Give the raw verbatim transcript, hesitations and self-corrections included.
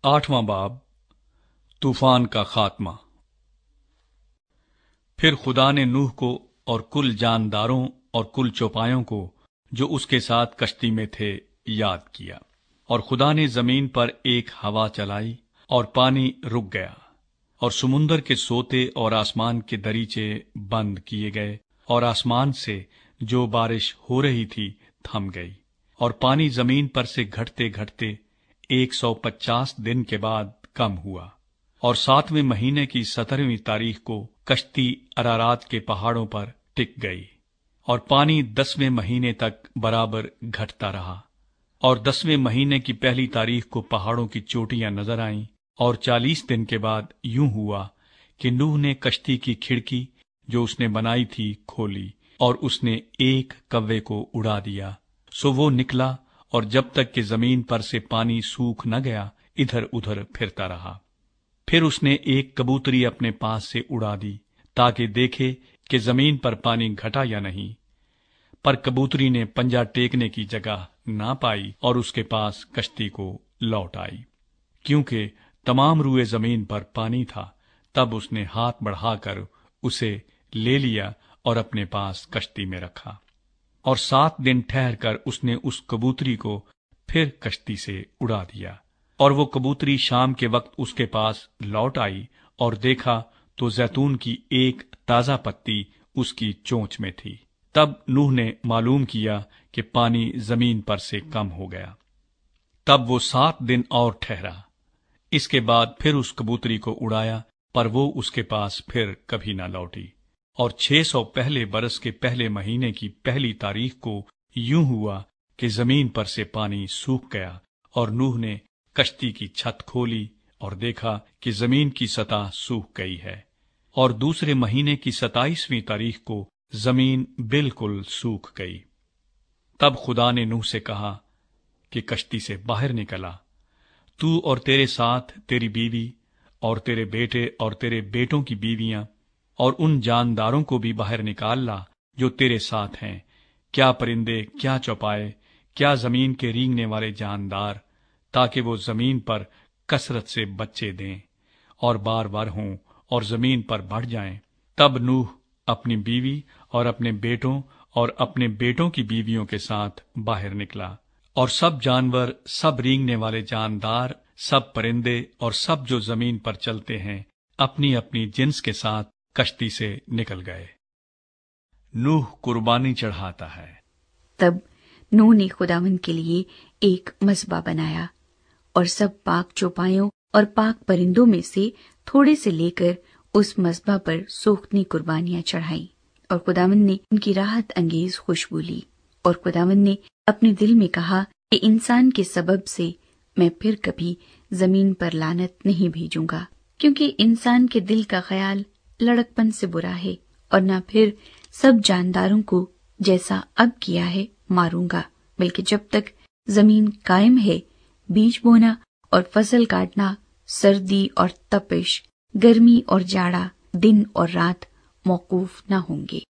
آٹھواں باب طوفان کا خاتمہ۔ پھر خدا نے نوح کو اور کل جانداروں اور کل چوپایوں کو جو اس کے ساتھ کشتی میں تھے یاد کیا، اور خدا نے زمین پر ایک ہوا چلائی اور پانی رک گیا، اور سمندر کے سوتے اور آسمان کے دریچے بند کیے گئے، اور آسمان سے جو بارش ہو رہی تھی تھم گئی، اور پانی زمین پر سے گھٹتے گھٹتے ایک سو پچاس دن کے بعد کم ہوا، اور ساتویں مہینے کی سترہویں تاریخ کو کشتی ارارات کے پہاڑوں پر ٹک گئی، اور پانی دسویں مہینے تک برابر گھٹتا رہا، اور دسویں مہینے کی پہلی تاریخ کو پہاڑوں کی چوٹیاں نظر آئیں، اور چالیس دن کے بعد یوں ہوا کہ نوح نے کشتی کی کھڑکی جو اس نے بنائی تھی کھولی، اور اس نے ایک کوے کو اڑا دیا، سو وہ نکلا اور جب تک کہ زمین پر سے پانی سوکھ نہ گیا ادھر ادھر پھرتا رہا۔ پھر اس نے ایک کبوتری اپنے پاس سے اڑا دی تاکہ دیکھے کہ زمین پر پانی گھٹا یا نہیں، پر کبوتری نے پنجہ ٹیکنے کی جگہ نہ پائی اور اس کے پاس کشتی کو لوٹ آئی، کیونکہ تمام روئے زمین پر پانی تھا۔ تب اس نے ہاتھ بڑھا کر اسے لے لیا اور اپنے پاس کشتی میں رکھا، اور سات دن ٹھہر کر اس نے اس کبوتری کو پھر کشتی سے اڑا دیا، اور وہ کبوتری شام کے وقت اس کے پاس لوٹ آئی، اور دیکھا تو زیتون کی ایک تازہ پتی اس کی چونچ میں تھی۔ تب نوح نے معلوم کیا کہ پانی زمین پر سے کم ہو گیا۔ تب وہ سات دن اور ٹھہرا، اس کے بعد پھر اس کبوتری کو اڑایا، پر وہ اس کے پاس پھر کبھی نہ لوٹی۔ اور چھ سو پہلے برس کے پہلے مہینے کی پہلی تاریخ کو یوں ہوا کہ زمین پر سے پانی سوکھ گیا، اور نوح نے کشتی کی چھت کھولی اور دیکھا کہ زمین کی سطح سوکھ گئی ہے، اور دوسرے مہینے کی ستائیسویں تاریخ کو زمین بالکل سوکھ گئی۔ تب خدا نے نوح سے کہا کہ کشتی سے باہر نکلا، تو اور تیرے ساتھ تیری بیوی اور تیرے بیٹے اور تیرے بیٹوں کی بیویاں اور ان جانداروں کو بھی باہر نکال لا جو تیرے ساتھ ہیں، کیا پرندے، کیا چوپائے، کیا زمین کے رینگنے والے جاندار، تاکہ وہ زمین پر کثرت سے بچے دیں اور بار بار ہوں اور زمین پر بڑھ جائیں۔ تب نوح اپنی بیوی اور اپنے بیٹوں اور اپنے بیٹوں کی بیویوں کے ساتھ باہر نکلا، اور سب جانور، سب رینگنے والے جاندار، سب پرندے اور سب جو زمین پر چلتے ہیں اپنی اپنی جنس کے ساتھ کشتی سے نکل گئے۔ نوح قربانی چڑھاتا ہے۔ تب نوح نے خداوند کے لیے ایک مذبح بنایا، اور سب پاک چوپایوں اور پاک پرندوں میں سے تھوڑے سے لے کر اس مذبح پر سوختنی قربانیاں چڑھائیں، اور خداوند نے ان کی راحت انگیز خوشبو لی۔ اور خداوند نے اپنے دل میں کہا کہ انسان کے سبب سے میں پھر کبھی زمین پر لعنت نہیں بھیجوں گا، کیونکہ انسان کے دل کا خیال لڑکپن سے برا ہے، اور نہ پھر سب جانداروں کو جیسا اب کیا ہے ماروں گا، بلکہ جب تک زمین قائم ہے بیج بونا اور فصل کاٹنا، سردی اور تپش، گرمی اور جاڑا، دن اور رات موقوف نہ ہوں گے۔